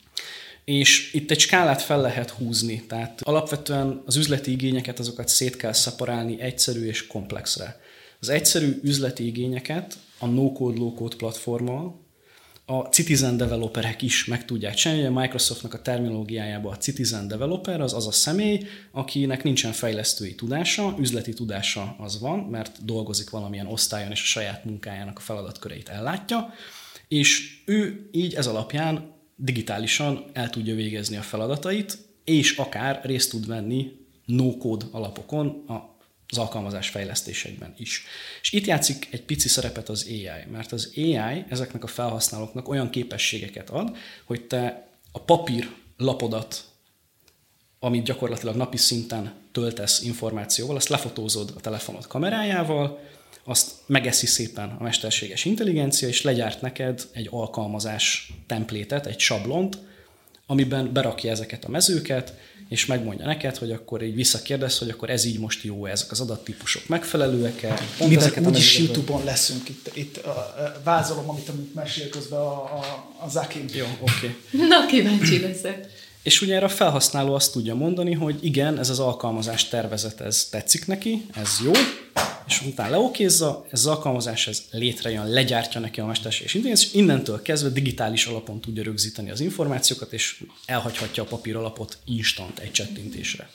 És itt egy skálát fel lehet húzni, tehát alapvetően az üzleti igényeket, azokat szét kell szeparálni egyszerű és komplexre. Az egyszerű üzleti igényeket a no-code, low-code platformmal a citizen developerek is meg tudják csinálni. A Microsoftnak a terminológiájában a citizen developer az az a személy, akinek nincsen fejlesztői tudása, üzleti tudása az van, mert dolgozik valamilyen osztályon és a saját munkájának a feladatköreit ellátja, és ő így ez alapján digitálisan el tudja végezni a feladatait, és akár részt tud venni no-code alapokon az alkalmazás fejlesztésekben is. És itt játszik egy pici szerepet az á i, mert az á i ezeknek a felhasználóknak olyan képességeket ad, hogy te a papír lapodat, amit gyakorlatilag napi szinten töltesz információval, azt lefotózod a telefonod kamerájával, azt megeszi szépen a mesterséges intelligencia, és legyárt neked egy alkalmazás templétet, egy sablont, amiben berakja ezeket a mezőket, és megmondja neked, hogy akkor így visszakérdez, hogy akkor ez így most jó, ezek az adattípusok megfelelőek-e. Mivel úgyis YouTube-on leszünk, itt, itt a, a, vázolom, amit amit mesél közben a, a, a Zakin. Jó, oké. Okay. Na, kíváncsi leszek. És ugye erre a felhasználó azt tudja mondani, hogy igen, ez az alkalmazás tervezet, ez tetszik neki, ez jó, és utána leokézza, ez az alkalmazás ez létrejön, legyártja neki a mesterséges intelligencia, és innentől kezdve digitális alapon tudja rögzíteni az információkat, és elhagyhatja a papír alapot instant egy csettintésre.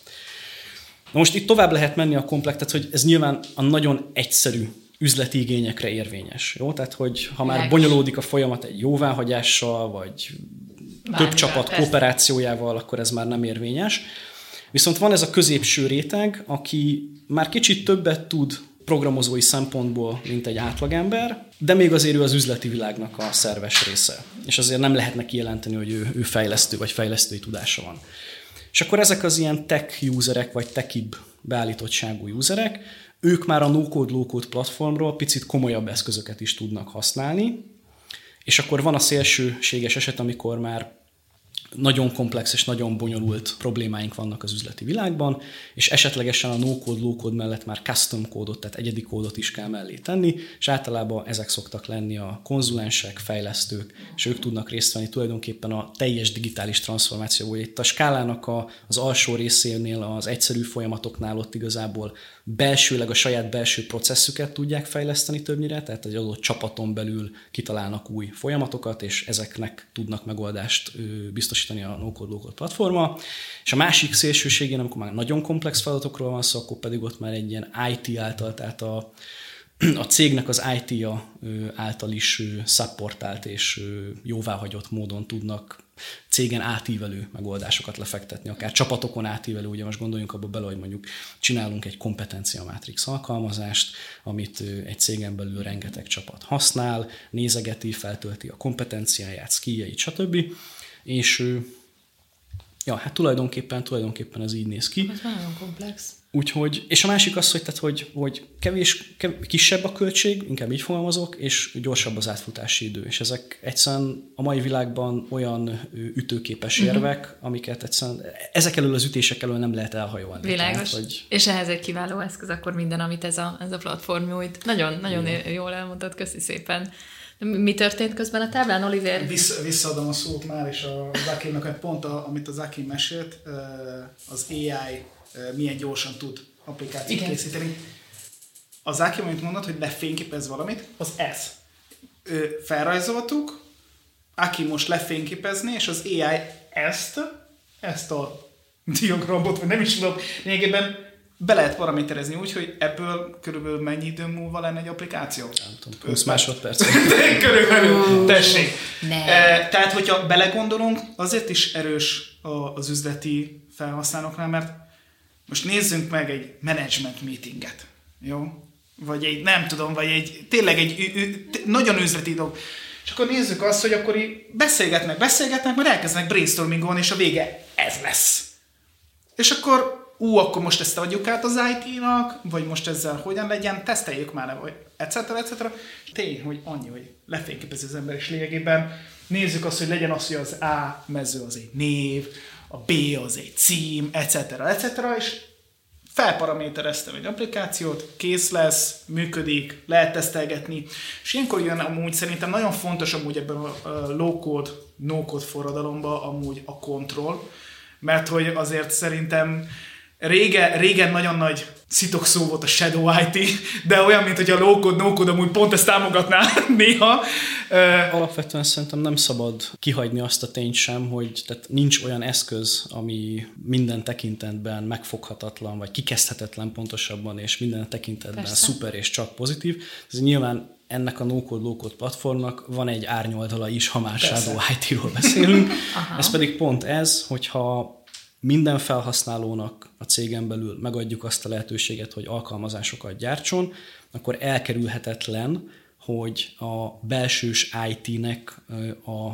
Na most itt tovább lehet menni a komplex, tehát hogy ez nyilván a nagyon egyszerű üzleti igényekre érvényes. Jó? Tehát, hogy ha már bonyolódik a folyamat egy jóváhagyással, vagy Bármi több csapat kooperációjával, akkor ez már nem érvényes. Viszont van ez a középső réteg, aki már kicsit többet tud programozói szempontból, mint egy átlagember, de még azért ő az üzleti világnak a szerves része. És azért nem lehetne kijelenteni, hogy ő, ő fejlesztő, vagy fejlesztői tudása van. És akkor ezek az ilyen tech userek, vagy techibb beállítottságú userek, ők már a no-code, low-code platformról picit komolyabb eszközöket is tudnak használni, és akkor van a szélsőséges eset, amikor már nagyon komplex és nagyon bonyolult problémáink vannak az üzleti világban, és esetlegesen a no-code, low-code mellett már custom kódot, tehát egyedi kódot is kell mellé tenni, és általában ezek szoktak lenni a konzulensek, fejlesztők, és ők tudnak részt venni tulajdonképpen a teljes digitális transformációból. Itt a skálának a, az alsó részénél, az egyszerű folyamatoknál ott igazából belsőleg a saját belső processzüket tudják fejleszteni többnyire, tehát egy adott csapaton belül kitalálnak új folyamatokat, és ezeknek tudnak megoldást biztosítani a no-code, low-code platforma. És a másik szélsőségén, amikor már nagyon komplex feladatokról van szó, akkor pedig ott már egy ilyen i té által, tehát a, a cégnek az i té-ja által is supportált és jóváhagyott módon tudnak cégen átívelő megoldásokat lefektetni, akár csapatokon átívelő, ugye most gondoljunk abba bele, hogy mondjuk csinálunk egy kompetencia mátrix alkalmazást, amit egy cégen belül rengeteg csapat használ, nézegeti, feltölti a kompetenciáját, skilljeit, stb. És Ja, hát tulajdonképpen, tulajdonképpen ez így néz ki. Ez nagyon komplex. Úgyhogy, és a másik az, hogy, tehát, hogy, hogy kevés, kev, kisebb a költség, inkább így fogalmazok, és gyorsabb az átfutási idő. És ezek egyszerűen a mai világban olyan ütőképes érvek, uh-huh. amiket egyszerűen, ezek elől az ütések elől nem lehet elhajolni. Világos. Tehát, hogy... És ehhez egy kiváló eszköz akkor minden, amit ez a, ez a platform nyújt. Nagyon, nagyon uh-huh. jól elmondtad, köszi szépen. Mi történt közben a táblán, Oliver? Vissza, visszaadom a szót már, és a Zakimnak egy pont, a, amit a Zakim mesélt, az á i milyen gyorsan tud applikációt Igen. készíteni. Az Zakim, amit mondod, hogy lefényképez valamit, az ez. Felrajzoltuk, Aki most lefényképezni, és az á i ezt, ezt a diagramot, vagy nem is tudom, lényegében be lehet paraméterezni úgy, hogy ebből körülbelül mennyi idő múlva lenne egy applikáció? Nem tudom, húsz másodperc. Körülbelül, tessék. Ne. Tehát, hogyha belegondolunk, azért is erős az üzleti felhasználóknál, mert most nézzünk meg egy management meetinget, jó? Vagy egy, nem tudom, vagy egy, tényleg egy ü, ü, nagyon üzleti dolog. És akkor nézzük azt, hogy akkor így beszélgetnek, beszélgetnek, majd elkezdenek brainstormingolni, és a vége ez lesz. És akkor ú, akkor most ezt adjuk át az í té-nak, vagy most ezzel hogyan legyen, teszteljük már le, vagy et cetera, et cetera. Tény, hogy annyi, hogy lefényképezi az ember, és lényegében nézzük azt, hogy legyen az, hogy az A mező az egy név, a B az egy cím, et cetera, et cetera, és felparamétereztem egy applikációt, kész lesz, működik, lehet tesztelgetni, és ilyenkor jön amúgy szerintem nagyon fontos amúgy ebben a low-code, no-code forradalomban amúgy a control, mert hogy azért szerintem régen, régen nagyon nagy szitokszó volt a Shadow í té, de olyan, mint hogy a low-code, no-code amúgy pont ezt támogatná néha. Alapvetően szerintem nem szabad kihagyni azt a tényt sem, hogy tehát nincs olyan eszköz, ami minden tekintetben megfoghatatlan, vagy kikezdhetetlen pontosabban, és minden tekintetben Persze. szuper és csak pozitív. Ez nyilván ennek a no-code, low-code platformnak van egy árnyoldala is, ha már Shadow í té-ről beszélünk. Ez pedig pont ez, hogyha minden felhasználónak a cégen belül megadjuk azt a lehetőséget, hogy alkalmazásokat gyártson, akkor elkerülhetetlen, hogy a belsős í té-nek a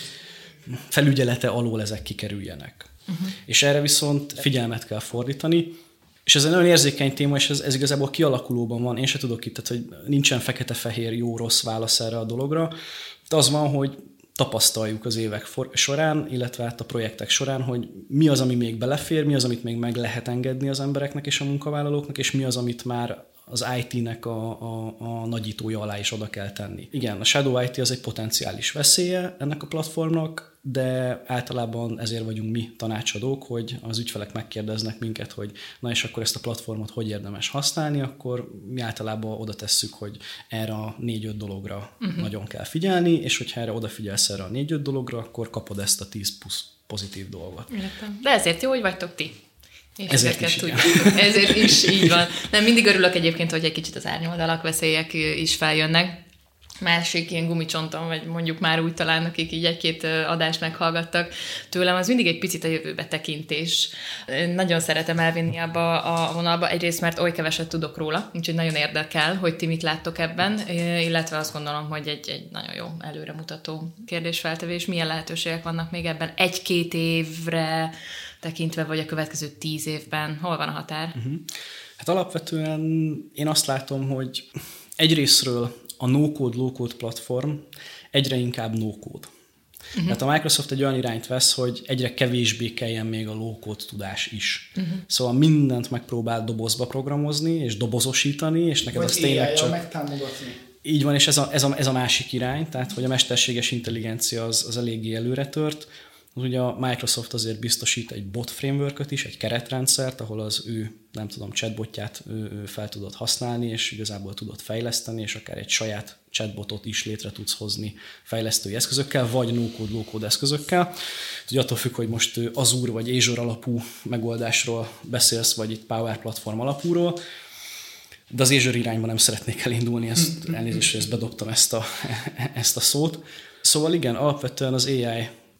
felügyelete alól ezek kikerüljenek. Uh-huh. És erre viszont figyelmet kell fordítani, és ez egy nagyon érzékeny téma, és ez, ez igazából kialakulóban van. Én se tudok itt, tehát, hogy nincsen fekete-fehér, jó-rossz válasz erre a dologra. De az van, hogy tapasztaljuk az évek for- során, illetve hát a projektek során, hogy mi az, ami még belefér, mi az, amit még meg lehet engedni az embereknek és a munkavállalóknak, és mi az, amit már az í té-nek a, a, a nagyítója alá is oda kell tenni. Igen, a Shadow í té az egy potenciális veszélye ennek a platformnak, de általában ezért vagyunk mi tanácsadók, hogy az ügyfelek megkérdeznek minket, hogy na és akkor ezt a platformot hogy érdemes használni, akkor mi általában oda tesszük, hogy erre a négy-öt dologra uh-huh. nagyon kell figyelni, és hogyha erre odafigyelsz erre a négy-öt dologra, akkor kapod ezt a tíz plusz pozitív dolgot. De ezért jó, hogy vagytok ti. És ezért is, tudjuk. Ezért is így van. Nem, mindig örülök egyébként, hogy egy kicsit az árnyoldalak, veszélyek is feljönnek. Másik ilyen gumicsonton, vagy mondjuk már úgy talán, akik így egy-két adást meghallgattak tőlem, az mindig egy picit a jövőbe tekintés. Nagyon szeretem elvinni abba a vonalba, egyrészt, mert oly keveset tudok róla, úgyhogy nagyon érdekel, hogy ti mit láttok ebben, illetve azt gondolom, hogy egy, egy nagyon jó előremutató kérdésfeltevés. Milyen lehetőségek vannak még ebben egy-két évre tekintve, vagy a következő tíz évben? Hol van a határ? Uh-huh. Hát alapvetően én azt látom, hogy egyrészről a no-code, low-code platform egyre inkább no-code. Uh-huh. Tehát a Microsoft egy olyan irányt vesz, hogy egyre kevésbé kelljen még a low-code tudás is. Uh-huh. Szóval mindent megpróbál dobozba programozni, és dobozosítani, és neked az tényleg csak... megtámogatni. Így van, és ez a, ez, a, ez a másik irány, tehát hogy a mesterséges intelligencia az, az eléggé előre tört. Ugye a Microsoft azért biztosít egy bot frameworköt is, egy keretrendszert, ahol az ő, nem tudom, chatbotját ő, ő fel tudod használni, és igazából tudod fejleszteni, és akár egy saját chatbotot is létre tudsz hozni fejlesztői eszközökkel, vagy no-code, low-code eszközökkel. Ugye attól függ, hogy most Azure vagy Azure alapú megoldásról beszélsz, vagy itt Power Platform alapúról, de az Azure irányba nem szeretnék elindulni, ezt, elnézést, hogy ezt bedobtam ezt a, ezt a szót. Szóval igen, alapvetően az á i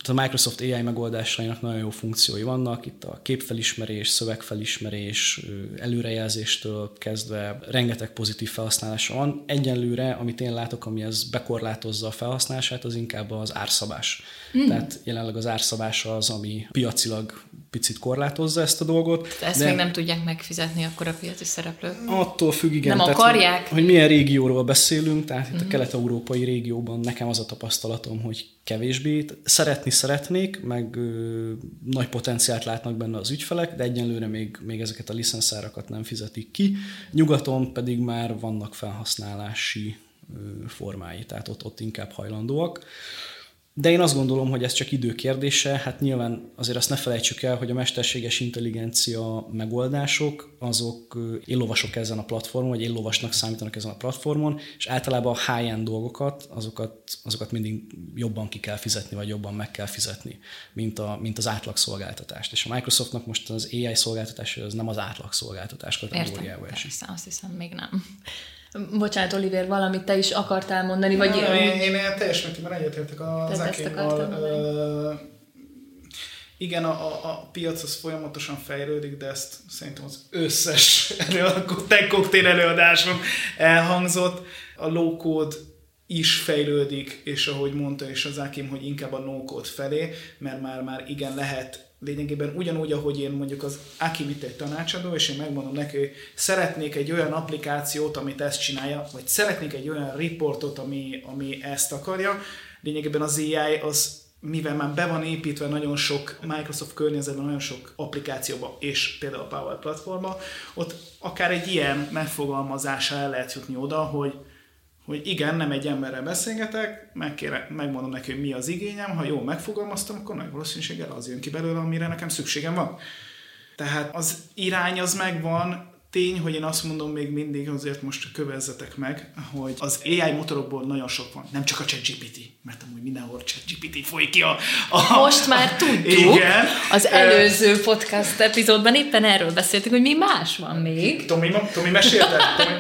A Microsoft á i megoldásainak nagyon jó funkciói vannak, itt a képfelismerés, szövegfelismerés, előrejelzéstől kezdve rengeteg pozitív felhasználása van. Egyenlőre, amit én látok, ami ez bekorlátozza a felhasználását, az inkább az árszabás. Mm. Tehát jelenleg az árszabás az, ami piacilag picit korlátozza ezt a dolgot. Ezt de még nem tudják megfizetni akkor a piaci szereplők. Attól függ, igen. Nem tehát, akarják? Hogy, hogy milyen régióról beszélünk, tehát itt mm-hmm. a kelet-európai régióban nekem az a tapasztalatom, hogy kevésbé. Szeretni szeretnék, meg ö, nagy potenciált látnak benne az ügyfelek, de egyenlőre még, még ezeket a licenszárakat nem fizetik ki. Nyugaton pedig már vannak felhasználási ö, formái, tehát ott, ott inkább hajlandóak. De én azt gondolom, hogy ez csak idő kérdése. Hát nyilván azért azt ne felejtsük el, hogy a mesterséges intelligencia megoldások, azok éllovasok ezen a platformon, vagy éllovasnak számítanak ezen a platformon, és általában a high-end dolgokat, azokat, azokat mindig jobban ki kell fizetni, vagy jobban meg kell fizetni, mint, a, mint az átlagszolgáltatást. És a Microsoftnak most az á i szolgáltatás az nem az átlagszolgáltatás kategóriába esik. Értem, azt hiszem, még nem. Bocsánat, Oliver, valamit te is akartál mondani? Vagy... Ja, én, én teljes mértékben egyetértek az Akimmal. Igen, a, a, a piac az folyamatosan fejlődik, de ezt szerintem az összes tech cocktail előadáson elhangzott. A low-code is fejlődik, és ahogy mondta is az Akim, hogy inkább a no-code felé, mert már, már igen lehet lényegében ugyanúgy, ahogy én mondjuk az Akim itt egy tanácsadó, és én megmondom neki, hogy szeretnék egy olyan applikációt, amit ezt csinálja, vagy szeretnék egy olyan reportot, ami, ami ezt akarja. Lényegében az á i az, mivel már be van építve nagyon sok Microsoft környezetben, nagyon sok applikációba, és például a Power Platformba, ott akár egy ilyen megfogalmazással el lehet jutni oda, hogy hogy igen, nem egy emberrel beszélgetek, megkére, megmondom neki, hogy mi az igényem, ha jól megfogalmaztam, akkor nagy valószínűséggel az jön ki belőle, amire nekem szükségem van. Tehát az irány az megvan, tény, hogy én azt mondom még mindig, azért most kövezzetek meg, hogy az á i motorokból nagyon sok van, nem csak a ChatGPT, mert amúgy mindenhol ChatGPT folyik ki a... a most már tudjuk, igen. Az előző podcast epizódban éppen erről beszéltünk, hogy mi más van még. Tomi, Tomi mesélte? Tomi,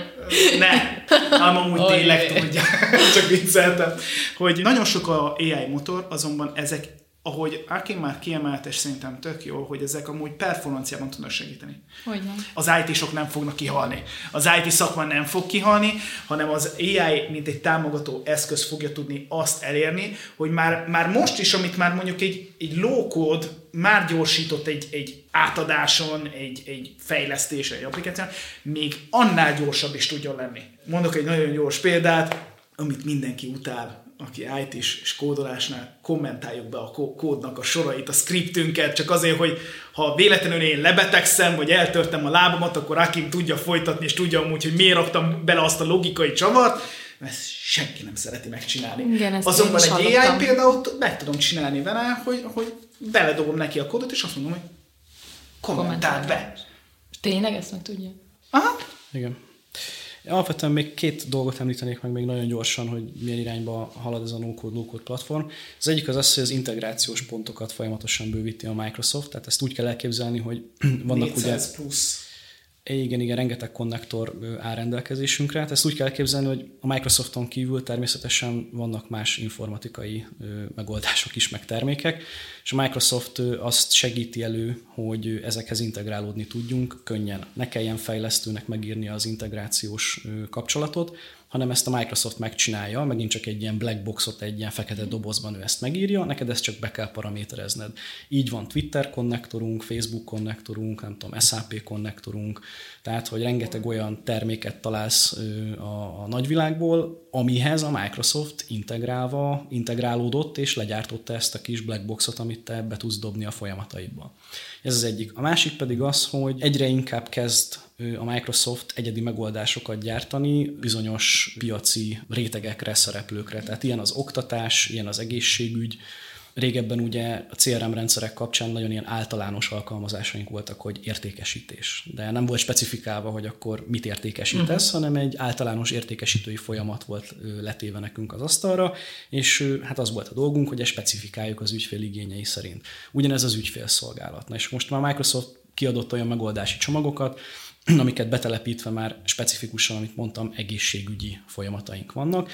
ne, ám amúgy tényleg tudja, csak vicceltem, hogy nagyon sok a á i motor, azonban ezek, ahogy Akim már kiemelt, és szerintem tök jó, hogy ezek amúgy performanciában tudnak segíteni. Hogyne. Az í té-sok nem fognak kihalni. Az í té szakma nem fog kihalni, hanem az á i, mint egy támogató eszköz fogja tudni azt elérni, hogy már, már most is, amit már mondjuk egy, egy low-code már gyorsított egy, egy átadáson, egy, egy fejlesztésen, egy applikáción, még annál gyorsabb is tudjon lenni. Mondok egy nagyon gyors példát, amit mindenki utál, aki í té-s és kódolásnál, kommentáljuk be a kódnak a sorait, a scriptünket, csak azért, hogy ha véletlenül én lebetegszem, vagy eltörtem a lábamat, akkor Akim tudja folytatni, és tudja amúgy, hogy miért raktam bele azt a logikai csavart, mert ezt senki nem szereti megcsinálni. Igen, azonban egy á i például meg tudom csinálni vele, hogy, hogy beledobom neki a kódot, és azt mondom, hogy kommentáld be. Tényleg ezt meg tudja? Aha. Igen. Alapvetően még két dolgot említenék meg még nagyon gyorsan, hogy milyen irányba halad ez a no-code, low-code platform. Az egyik az az, hogy az integrációs pontokat folyamatosan bővíti a Microsoft, tehát ezt úgy kell elképzelni, hogy vannak ugye... plusz. Igen, igen, rengeteg konnektor áll rendelkezésünkre. Tehát ezt úgy kell elképzelni, hogy a Microsofton kívül természetesen vannak más informatikai megoldások is, meg termékek, és a Microsoft azt segíti elő, hogy ezekhez integrálódni tudjunk könnyen. Ne kelljen fejlesztőnek megírni az integrációs kapcsolatot, hanem ezt a Microsoft megcsinálja, megint csak egy ilyen black boxot, egy ilyen fekete dobozban ő ezt megírja, neked ezt csak be kell paraméterezned. Így van Twitter konnektorunk, Facebook konnektorunk, nem tudom, es á pé konnektorunk, tehát, hogy rengeteg olyan terméket találsz a, a nagyvilágból, amihez a Microsoft integrálva, integrálódott és legyártotta ezt a kis black boxot, amit te be tudsz dobni a folyamataidba. Ez az egyik. A másik pedig az, hogy egyre inkább kezd a Microsoft egyedi megoldásokat gyártani bizonyos piaci rétegekre, szereplőkre. Tehát ilyen az oktatás, ilyen az egészségügy. Régebben ugye a cé er em rendszerek kapcsán nagyon ilyen általános alkalmazásaink voltak, hogy értékesítés. De nem volt specifikálva, hogy akkor mit értékesítesz, uh-huh. hanem egy általános értékesítői folyamat volt letéve nekünk az asztalra, és hát az volt a dolgunk, hogy ezt specifikáljuk az ügyfél igényei szerint. Ugyanez az ügyfélszolgálat. Na és most már Microsoft kiadott olyan megoldási csomagokat, amiket betelepítve már specifikusan, amit mondtam, egészségügyi folyamataink vannak.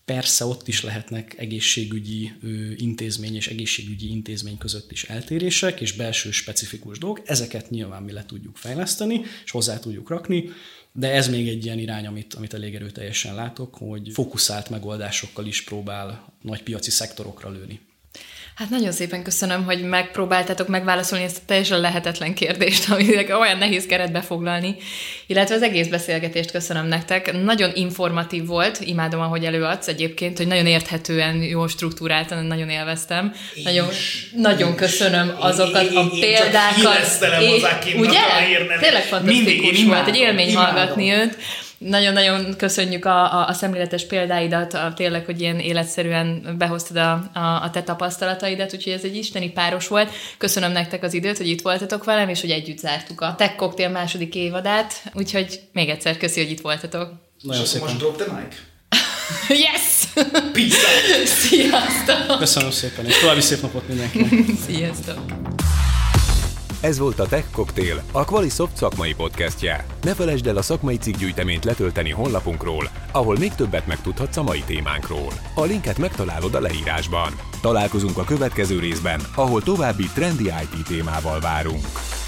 Persze ott is lehetnek egészségügyi intézmény és egészségügyi intézmény között is eltérések, és belső specifikus dolgok. Ezeket nyilván mi le tudjuk fejleszteni, és hozzá tudjuk rakni, de ez még egy ilyen irány, amit, amit elég erőteljesen látok, hogy fókuszált megoldásokkal is próbál nagy piaci szektorokra lőni. Hát nagyon szépen köszönöm, hogy megpróbáltátok megválaszolni ezt a teljesen lehetetlen kérdést, amit olyan nehéz keretbe foglalni, illetve az egész beszélgetést köszönöm nektek. Nagyon informatív volt, imádom, ahogy előadsz egyébként, hogy nagyon érthetően, jól struktúráltan, nagyon élveztem. Én nagyon, is, nagyon én köszönöm is. azokat én, a én, példákat. Én csak én, ugye? Tényleg fantasztikus volt, egy élmény imádom. hallgatni őt. Nagyon-nagyon köszönjük a, a, a szemléletes példáidat, a, tényleg, hogy ilyen életszerűen behoztad a, a, a te tapasztalataidat, úgyhogy ez egy isteni páros volt. Köszönöm nektek az időt, hogy itt voltatok velem, és hogy együtt zártuk a Tech Cocktail második évadát, úgyhogy még egyszer köszi, hogy itt voltatok. Nagyon szépen. Most drop the mic. Yes! Peace out! Sziasztok! Köszönöm szépen, és további szép napot mindenkinek! Sziasztok! Ez volt a Tech Cocktail, a Qualisoft szakmai podcastje. Ne felejtsd el a szakmai cikkgyűjteményt letölteni honlapunkról, ahol még többet megtudhatsz a mai témánkról. A linket megtalálod a leírásban. Találkozunk a következő részben, ahol további trendi i té témával várunk.